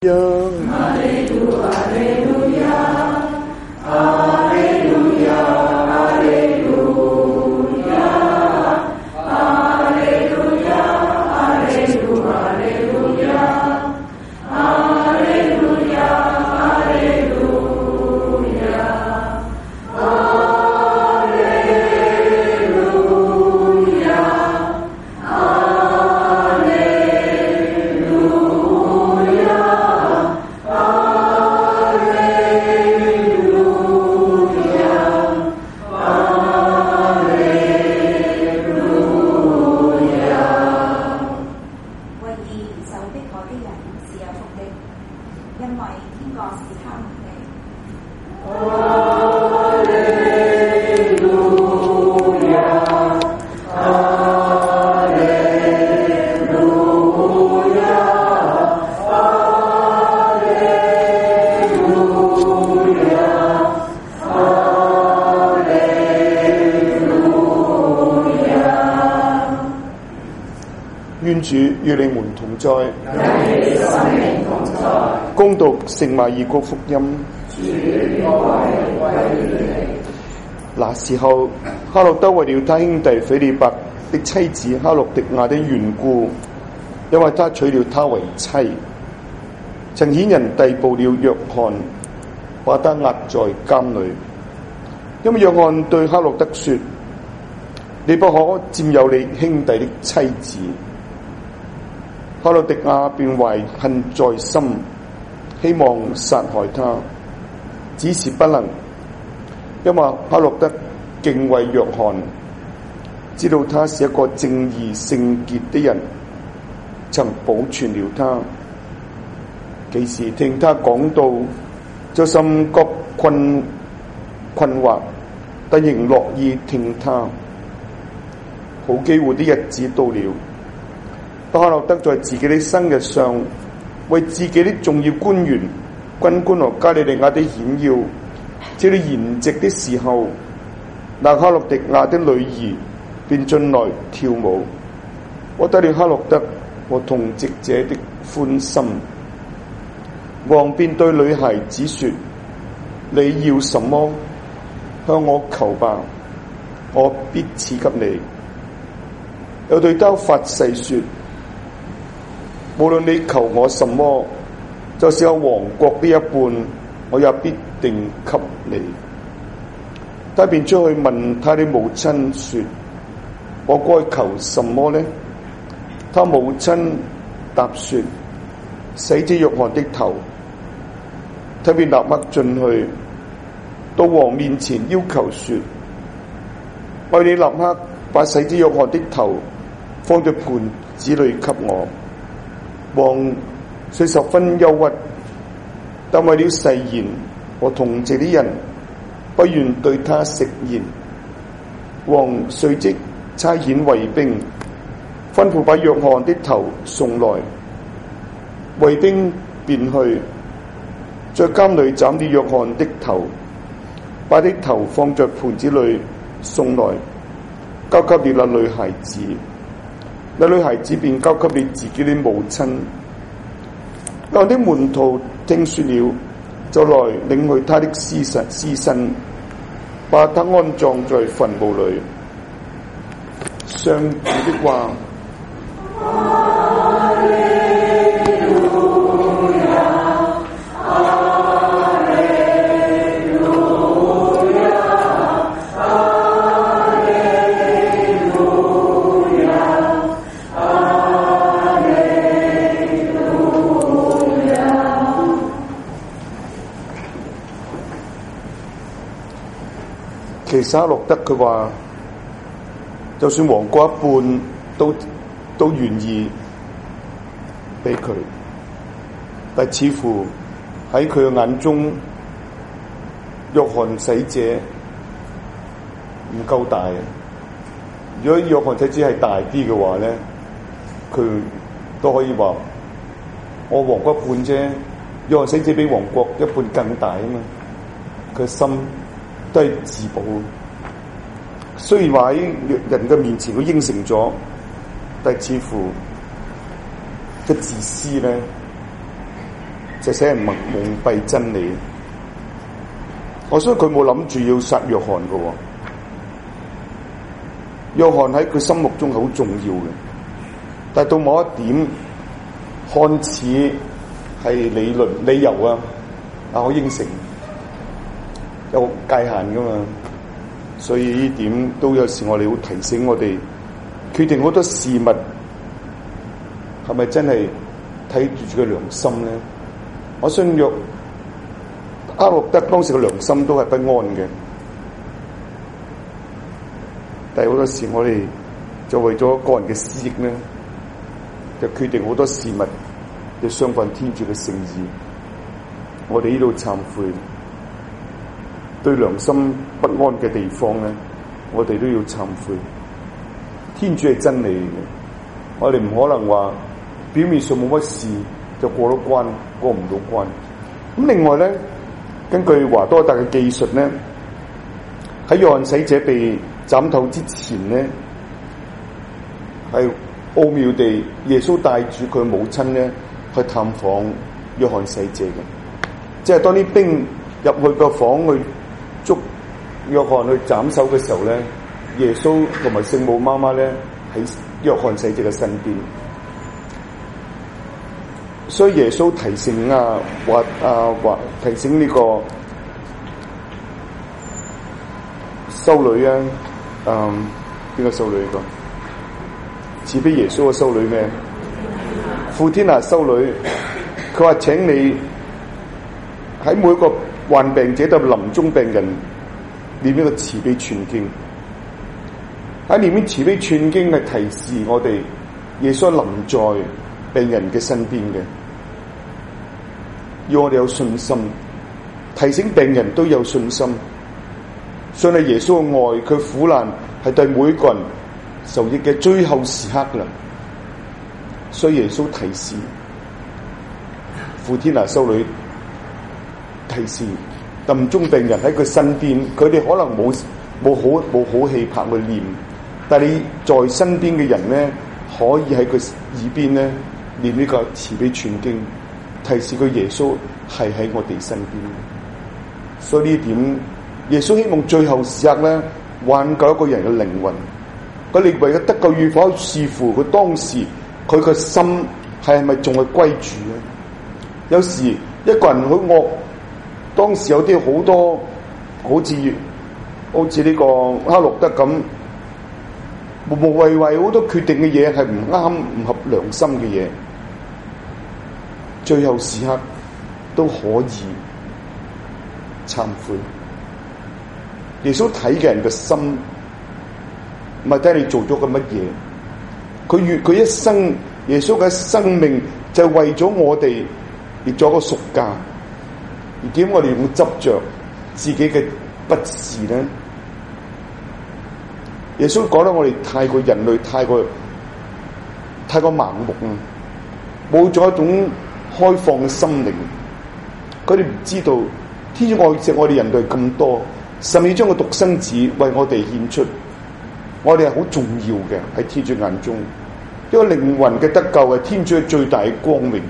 哈利路亚，哈利路亚，哈利路亚，哈利路亚，哈利路亚，哈利路，哈利路亚，哈利路亚，哈利路亚，哈利路亚，哈利路亚。 願主與你們同在，恭讀聖馬爾谷福音。那時候，哈洛德為了他兄弟斐理伯的妻子哈洛狄亞的緣故，因為他娶了她為妻，曾遣人逮捕了約翰，把他押在監裏。因為約翰對哈洛德說：你不可佔有你兄弟的妻子。哈洛狄亞便懷恨在心，希望殺害他，只是不能，因為哈洛德敬畏約翰，知道他是一個正義聖潔的人，曾保存了他。幾時聽他講道，就心覺困惑，但仍樂意聽他。好機會的日子到了，哈洛德在自己的生日上，為自己的重要官員、軍官和加利利亞的顯要，這裏筵席的時候，那哈洛狄亞的女兒便進來跳舞，獲得了哈洛德和同席者的歡心。王便對女孩子說：你要什麼？向我求吧，我必賜給你。又對他發誓說：無論你求我什麼，就是有王國的一半，我也必定給你。他便出去問他的母親說：我該求什麼呢？他母親答說：洗者約翰的頭。他便立刻進去，到王面前要求說：為你立刻把洗者約翰的頭放在盤子裏給我。王雖十分憂鬱，但為了誓言和同席的人，不願對他食言。王隨即差遣衛兵，吩咐把約翰的頭送來。衛兵便去，在監裏斬了約翰的頭，把的頭放在盤子裏送來，交給了那女孩子。那女孩子便交給了自己的母親。約翰的門徒聽說了，就來領去他的屍身，把他安葬在墳墓裏。上主的話。其實哈洛德佢話，就算王國一半都願意俾佢，但似乎喺佢嘅眼中，約翰洗者唔夠大。如果約翰洗者係大啲嘅話咧，佢都可以話我王國一半啫，約翰洗者比王國一半更大啊嘛，佢心都係自保。雖然話喺人嘅面前佢應承咗，但係似乎嘅自私咧， 就使人蒙蔽真理。我相信佢冇諗住要殺約翰嘅喎，約翰喺佢心目中係好重要嘅，但係到某一點看似係理由啊，我應承有界限噶嘛，所以呢點都有時我哋會提醒我哋決定好多事物係咪真係睇住佢良心咧？我相信亞錄德當時嘅良心都係不安嘅，但係好多時我哋就為咗個人嘅私益咧，就決定好多事物要相反天主嘅聖意。我哋呢度懺悔，對良心不安嘅地方咧，我哋都要懺悔。天主係真理嚟嘅，我哋唔可能話表面上冇乜事就過到關，過唔到關。咁另外咧，根據華多達嘅記述咧，喺約翰洗者被斬頭之前咧，係奧妙地耶穌帶住佢母親咧去探訪約翰洗者嘅，即係當啲兵入去個房去捉約翰去斬首嘅時候咧，耶穌同埋聖母媽媽咧喺約翰洗者嘅身邊。所以耶穌提醒提醒呢個修女啊，邊個修女個？賜俾耶穌嘅修女咩？傅天娜修女，佢話請你喺每個患病者同臨終病人念呢個慈悲全經。喺念呢慈悲全經係提示我哋耶穌臨在病人嘅身邊嘅，要我哋有信心，提醒病人都有信心，信係耶穌嘅愛，佢苦難係對每個人受益嘅最後時刻啦。所以耶穌提示傅天娜修女，提示臨終病人喺佢身邊，佢哋可能冇好氣魄去念，但係你在身邊嘅人咧，可以喺佢耳邊咧念呢個慈悲全經，提示佢耶穌係喺我哋身邊。所以呢點，耶穌希望最後時刻咧挽救一個人嘅靈魂。佢哋為咗得救與否，視乎佢當時佢個心係咪仲係歸主咧？有時一個人好惡，當時有啲好多好似呢個哈洛德咁，無謂好多決定嘅嘢係唔啱唔合良心嘅嘢，最後時刻都可以懺悔。耶穌睇嘅人嘅心，唔係睇你做咗個乜嘢，佢一生，耶穌嘅生命就係為咗我哋而做一個贖價。而點我哋用執着自己嘅不是咧？耶穌講得我哋太過人類太過盲目啊，冇咗一種開放嘅心靈。佢哋唔知道天主愛惜我哋人類咁多，甚至將個獨生子為我哋獻出，我哋係好重要嘅喺天主眼中。一個靈魂嘅得救係天主嘅最大嘅光榮。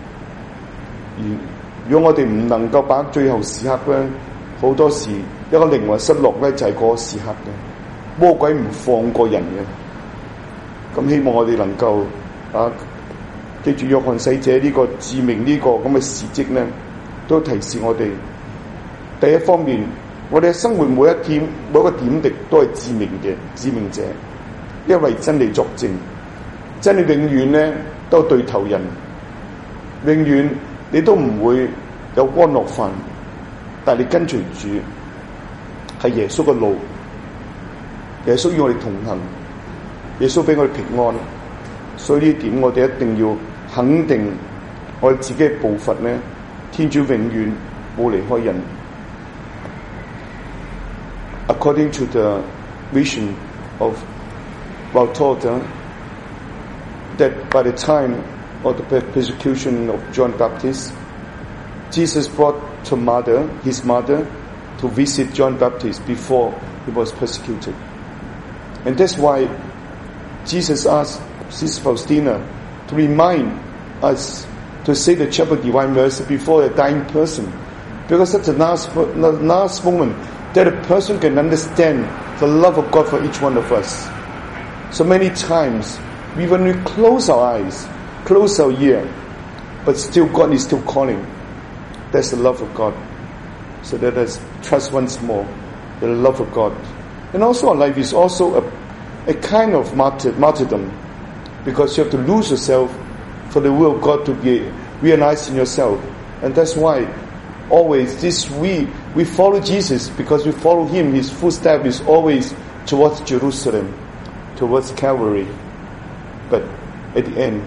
如果我哋唔能夠把握最後時刻咧，好多時一個靈魂失落咧就係嗰個時刻嘅。魔鬼唔放過人嘅。咁希望我哋能夠記住約翰洗者呢個致命呢個咁嘅事蹟咧，都提示我哋。第一方面，我哋嘅生活每一天每一個點滴都係致命者，因為真理作證，真理永遠咧都對頭人，永遠你都唔會有安樂飯，但係你跟隨主係耶穌嘅路，耶穌與我哋同行，耶穌俾我哋平安，所以呢點我哋一定要肯定我哋自己嘅步伐咧，天主永遠冇離開人。According to the vision of Valtorta, that by the time of the persecution of John Baptist, Jesus brought his mother, to visit John Baptist before he was persecuted. And that's why Jesus asked Sister Faustina to remind us to say the chapel of divine mercy before a dying person, because that's the last moment that a person can understand the love of God for each one of us. So many times, when we close our eyes, close our ear, but still God is still calling. That's the love of God. So let us trust once more the love of God. And also our life is also a kind of martyrdom, because you have to lose yourself for the will of God to be realized in yourself. And that's why always we follow Jesus, because we follow Him. His footstep is always towards Jerusalem, towards Calvary. But at the end,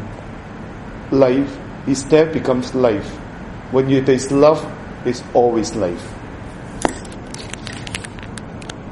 life, His death becomes life. When there is love, there's always life.